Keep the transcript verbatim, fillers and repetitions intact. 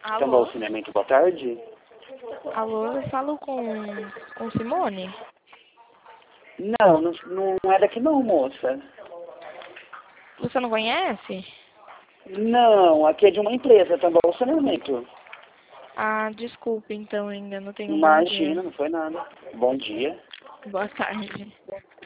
Tambor Alô? Cinemento, boa tarde. Alô, eu falo com, com Simone? Não, não, não é daqui não, moça. Você não conhece? Não, aqui é de uma empresa, Tambor Cinemento. Ah, desculpe, então, ainda não tenho um bom dia. Imagina, não foi nada. Bom dia. Boa tarde.